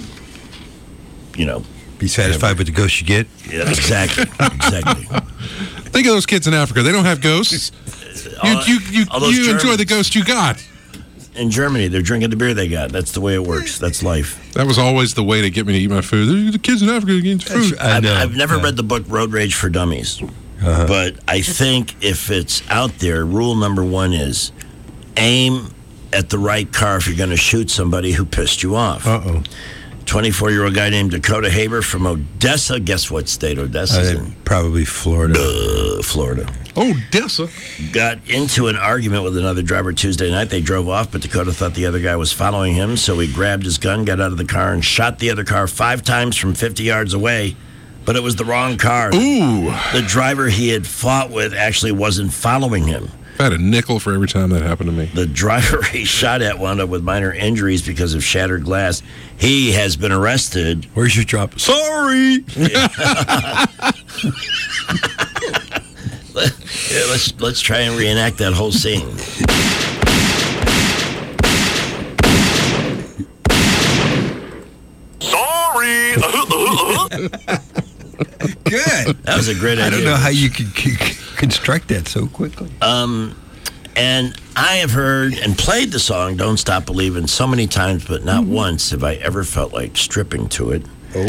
you know... Be satisfied with the ghost you get? Yeah, exactly. Exactly. Think of those kids in Africa. They don't have ghosts. You, you, you, all those you enjoy Germans. the ghost you got. In Germany, they're drinking the beer they got. That's the way it works. That's life. That was always the way to get me to eat my food. The kids in Africa getting food. I've, I've never read the book Road Rage for Dummies, Uh-huh. but I think if it's out there, rule number one is aim at the right car if you're going to shoot somebody who pissed you off. Uh-oh. twenty-four-year-old guy named Dakota Haber from Odessa. Guess what state Odessa's Uh, in? probably Florida. Uh, Florida. Odessa. Got into an argument with another driver Tuesday night. They drove off, but Dakota thought the other guy was following him, so he grabbed his gun, got out of the car, and shot the other car five times from fifty yards away. But it was the wrong car. Ooh. The driver he had fought with actually wasn't following him. I had a nickel for every time that happened to me. The driver he shot at wound up with minor injuries because of shattered glass. He has been arrested. Where's your drop? Sorry. Yeah, let's let's try and reenact that whole scene. Sorry. Good. That was a great idea. I don't know how you could c- c- construct that so quickly. Um, and I have heard and played the song "Don't Stop Believin'" so many times, but not Mm-hmm. once have I ever felt like stripping to it. Oh.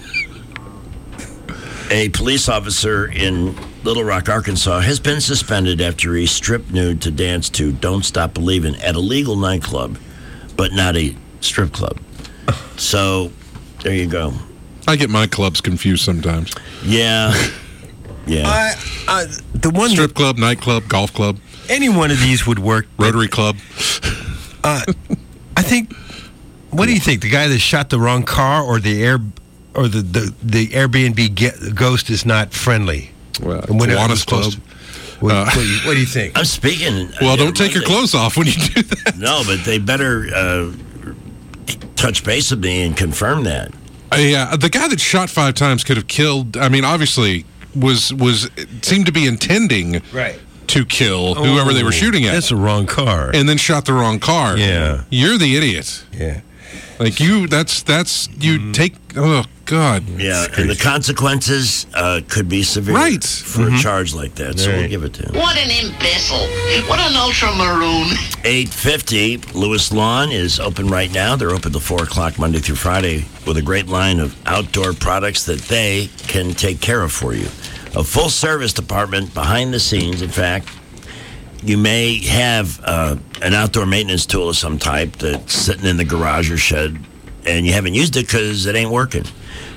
A police officer in Little Rock, Arkansas, has been suspended after he stripped nude to dance to "Don't Stop Believin'" at a legal nightclub, but not a strip club. So, there you go. I get my clubs confused sometimes. Yeah. Yeah. I, I, the one Strip club, nightclub, golf club. Any one of these would work. Rotary club. Uh, I think. What do you think? The guy that shot the wrong car, or the air, or the the, the Airbnb get, ghost is not friendly? Well, And when it Kiwanis was club. supposed to- What, Uh, what, do you, what do you think? I'm speaking. Well, uh, don't take your Monday. clothes off when you do that. No, but they better uh, touch base with me and confirm that. Uh, yeah, the guy that shot five times could have killed. I mean, obviously, was was seemed to be intending Right. to kill whoever they were shooting at, That's the wrong car. and then shot the wrong car. Yeah. You're the idiot. yeah. Like you, that's that's you Mm-hmm. take. Oh God. Yeah, and the consequences uh, could be severe Right. for a charge like that. So we'll Right. give it to him. What an imbecile. What an ultramaroon. eight fifty, Lewis Lawn is open right now. They're open till four o'clock Monday through Friday with a great line of outdoor products that they can take care of for you. A full service department behind the scenes. In fact, you may have uh, an outdoor maintenance tool of some type that's sitting in the garage or shed, and you haven't used it because it ain't working.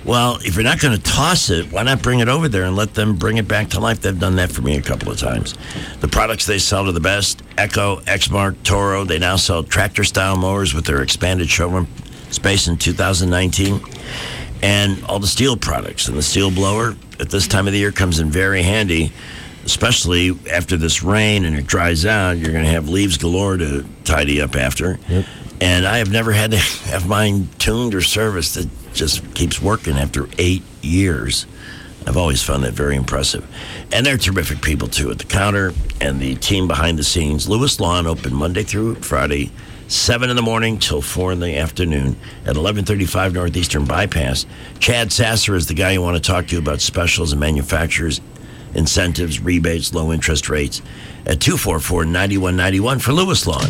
Well, if you're not going to toss it, why not bring it over there and let them bring it back to life? They've done that for me a couple of times. The products they sell are the best. Echo, Exmark, Toro. They now sell tractor-style mowers with their expanded showroom space in two thousand nineteen. And all the steel products. And the steel blower at this time of the year comes in very handy, especially after this rain and it dries out. You're going to have leaves galore to tidy up after. Yep. And I have never had to have mine tuned or serviced. It just keeps working after eight years. I've always found that very impressive. And they're terrific people, too, at the counter and the team behind the scenes. Lewis Lawn open Monday through Friday, seven in the morning till four in the afternoon at eleven thirty-five Northeastern Bypass. Chad Sasser is the guy you want to talk to about specials and manufacturers, incentives, rebates, low interest rates at two four four, nine one nine one for Lewis Lawn.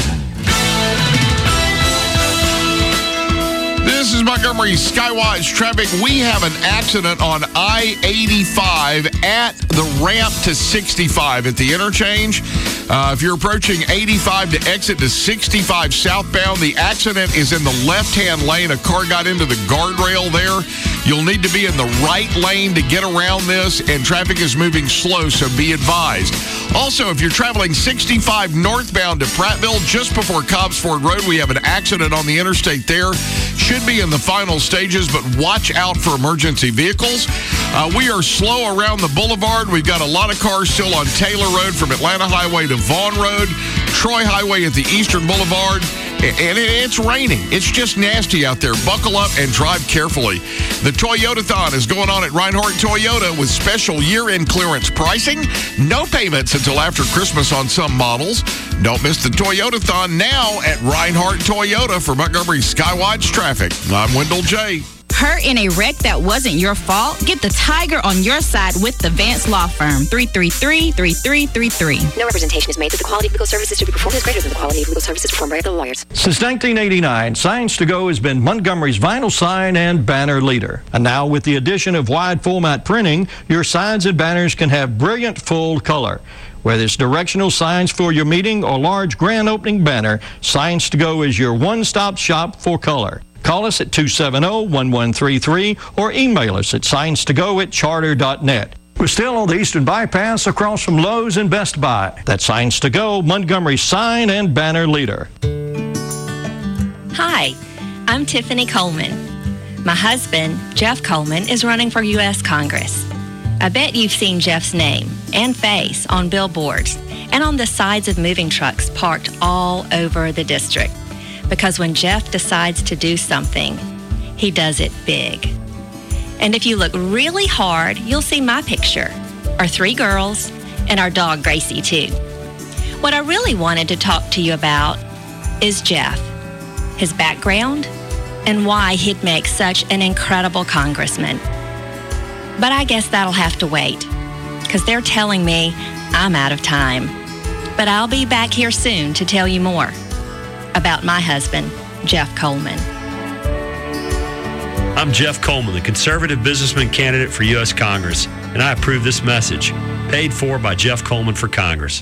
This is Montgomery Skywatch traffic. We have an accident on I eighty-five at the ramp to sixty-five at the interchange. Uh, if you're approaching eighty-five to exit to sixty-five southbound, the accident is in the left-hand lane. A car got into the guardrail there. You'll need to be in the right lane to get around this, and traffic is moving slow, so be advised. Also, if you're traveling sixty-five northbound to Prattville, just before Cobbs Ford Road, we have an accident on the interstate there. Should be in the final stages, but watch out for emergency vehicles. Uh, we are slow around the boulevard. We've got a lot of cars still on Taylor Road from Atlanta Highway to Vaughn Road, Troy Highway at the Eastern Boulevard, and it's raining. It's just nasty out there. Buckle up and drive carefully. The Toyotathon is going on at Reinhardt Toyota with special year-end clearance pricing. No payments until after Christmas on some models. Don't miss the Toyotathon now at Reinhardt Toyota. For Montgomery Skywatch Traffic, I'm Wendell J. Hurt in a wreck that wasn't your fault? Get the tiger on your side with the Vance Law Firm. three three three, three three three three. No representation is made that the quality of legal services to be performed is greater than the quality of legal services performed by other lawyers. Since nineteen eighty-nine, Signs to Go has been Montgomery's vinyl sign and banner leader. And now with the addition of wide format printing, your signs and banners can have brilliant full color. Whether it's directional signs for your meeting or large grand opening banner, Signs to Go is your one-stop shop for color. Call us at two seven zero, one one three three or email us at signs to go at charter dot net. We're still on the Eastern Bypass across from Lowe's and Best Buy. That's Signs to Go, Montgomery's sign and banner leader. Hi, I'm Tiffany Coleman. My husband, Jeff Coleman, is running for U S Congress. I bet you've seen Jeff's name and face on billboards and on the sides of moving trucks parked all over the district. Because when Jeff decides to do something, he does it big. And if you look really hard, you'll see my picture, our three girls, and our dog Gracie too. What I really wanted to talk to you about is Jeff, his background, and why he'd make such an incredible congressman. But I guess that'll have to wait, because they're telling me I'm out of time. But I'll be back here soon to tell you more about my husband, Jeff Coleman. I'm Jeff Coleman, the conservative businessman candidate for U S Congress, and I approve this message. Paid for by Jeff Coleman for Congress.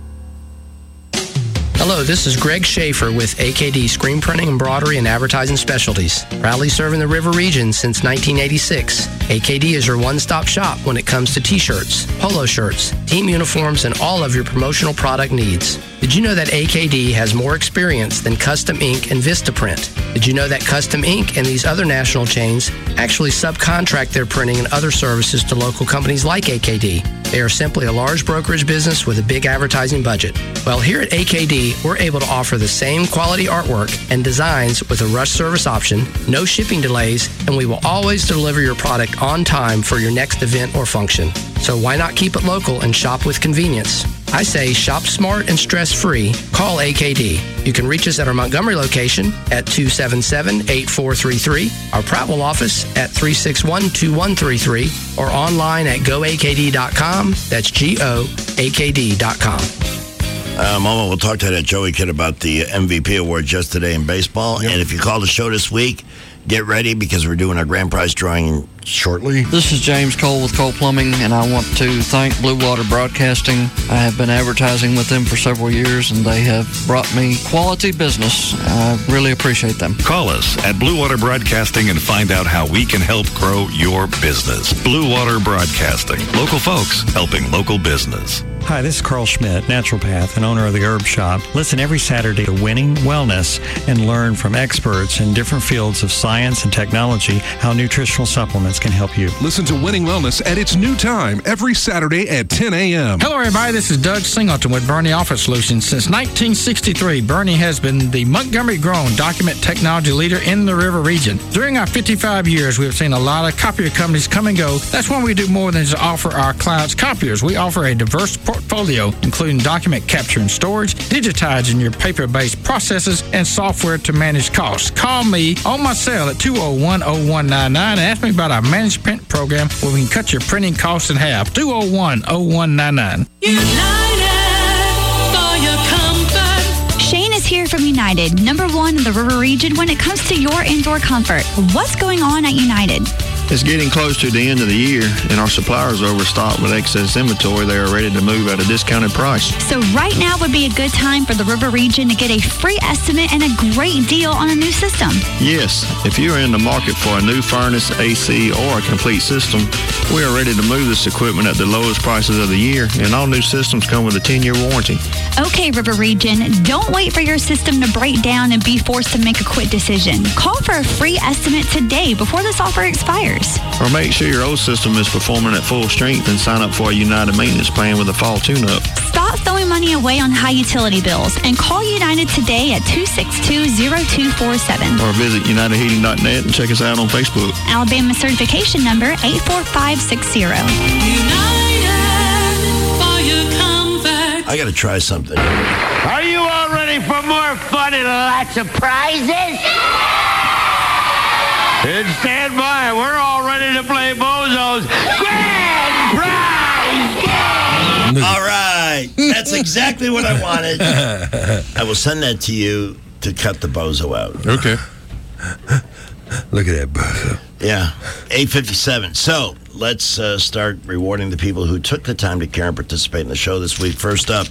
Hello, this is Greg Schaefer with A K D Screen Printing, Embroidery, and Advertising Specialties. Proudly serving the River region since nineteen eighty-six. A K D is your one-stop shop when it comes to t-shirts, polo shirts, team uniforms, and all of your promotional product needs. Did you know that A K D has more experience than Custom Ink and Vistaprint? Did you know that Custom Ink and these other national chains actually subcontract their printing and other services to local companies like A K D? They are simply a large brokerage business with a big advertising budget. Well, here at A K D, we're able to offer the same quality artwork and designs with a rush service option, no shipping delays, and we will always deliver your product on time for your next event or function. So why not keep it local and shop with convenience? I say shop smart and stress-free. Call A K D. You can reach us at our Montgomery location at two seven seven, eight four three three, our Prattville office at three six one, two one three three, or online at go a k d dot com. That's G O A K D dot com. Uh, Mama, we'll talk to that Joey kid about the M V P awards yesterday in baseball. Yep. And if you call the show this week, Get ready because we're doing our grand prize drawing shortly. This is James Cole with Cole Plumbing, and I want to thank Blue Water Broadcasting. I have been advertising with them for several years, and they have brought me quality business. I really appreciate them. Call us at Blue Water Broadcasting and find out how we can help grow your business. Blue Water Broadcasting. Local folks helping local business. Hi, this is Carl Schmidt, naturopath and owner of the Herb Shop. Listen every Saturday to Winning Wellness and learn from experts in different fields of science and technology how nutritional supplements can help you. Listen to Winning Wellness at its new time every Saturday at ten a.m. Hello, everybody. This is Doug Singleton with Bernie Office Solutions. Since nineteen sixty-three, Bernie has been the Montgomery-grown document technology leader in the River region. During our fifty-five years, we have seen a lot of copier companies come and go. That's why we do more than just offer our clients copiers. We offer a diverse portfolio, including document capture and storage, digitizing your paper-based processes, and software to manage costs. Call me on my cell at two oh one, oh one nine nine and ask me about our managed print program where we can cut your printing costs in half. two oh one, oh one nine nine. Shane is here from United, number one in the River region when it comes to your indoor comfort. What's going on at United? It's getting close to the end of the year, and our suppliers are overstocked with excess inventory. They are ready to move at a discounted price. So right now would be a good time for the River region to get a free estimate and a great deal on a new system. Yes, if you are in the market for a new furnace, A C, or a complete system, we are ready to move this equipment at the lowest prices of the year, and all new systems come with a ten-year warranty. Okay, River region, don't wait for your system to break down and be forced to make a quick decision. Call for a free estimate today before this offer expires. Or make sure your old system is performing at full strength and sign up for a United maintenance plan with a fall tune-up. Stop throwing money away on high utility bills and call United today at two six two, zero two four seven. Or visit united heating dot net and check us out on Facebook. Alabama certification number eight four five six zero. I got to try something. Are you all ready for more fun and lots of prizes? Then stand by. We're all ready to play Bozo's Grand Prize Game. All right. That's exactly what I wanted. I will send that to you to cut the bozo out. Okay. Look at that bozo. Yeah. eight fifty-seven. So let's uh, start rewarding the people who took the time to care and participate in the show this week. First up,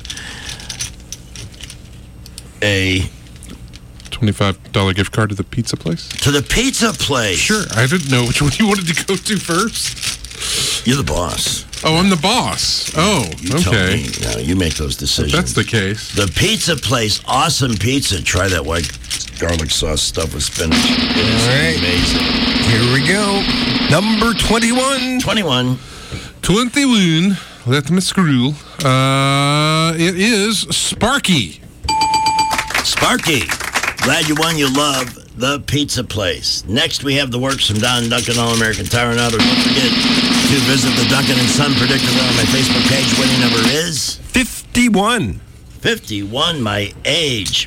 a twenty-five dollars gift card to the pizza place? To the pizza place? Sure. I didn't know which one you wanted to go to first. You're the boss. Oh, I'm the boss. Oh, you okay. Me, no, you make those decisions. If that's the case. The pizza place, awesome pizza. Try that white garlic sauce stuff with spinach. It is All right. amazing. Here we go. Number twenty-one. twenty-one. twenty-one. Let me scroll. Uh, it is Sparky. Sparky. Glad you won. You love the pizza place. Next, we have the works from Don Duncan, All-American Tire and Other. Don't forget to visit the Duncan and Son predictor on my Facebook page. Winning number is fifty-one. fifty-one, my age.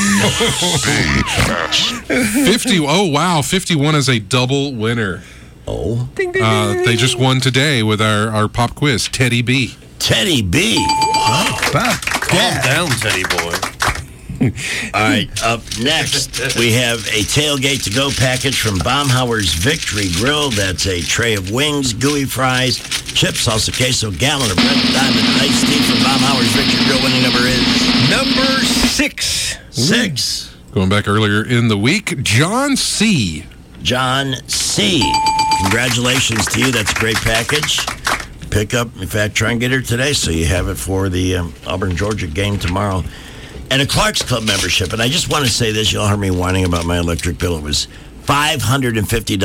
fifty. Oh, wow. fifty-one is a double winner. Oh. Ding, ding, uh, ding. They just won today with our, our pop quiz. Teddy B. Teddy B. Oh, Calm yeah. down, Teddy boy. All right, up next, we have a tailgate to go package from Baumhauer's Victory Grill. That's a tray of wings, gooey fries, chips, salsa queso, gallon of red diamond iced tea from Baumhauer's Victory Grill. Winning number is number six. Six. Going back earlier in the week, John C. John C. Congratulations to you. That's a great package. Pick up, in fact, try and get her today so you have it for the um, Auburn-Georgia game tomorrow. And a Clark's Club membership. And I just want to say this. You all heard me whining about my electric bill. It was five hundred fifty dollars.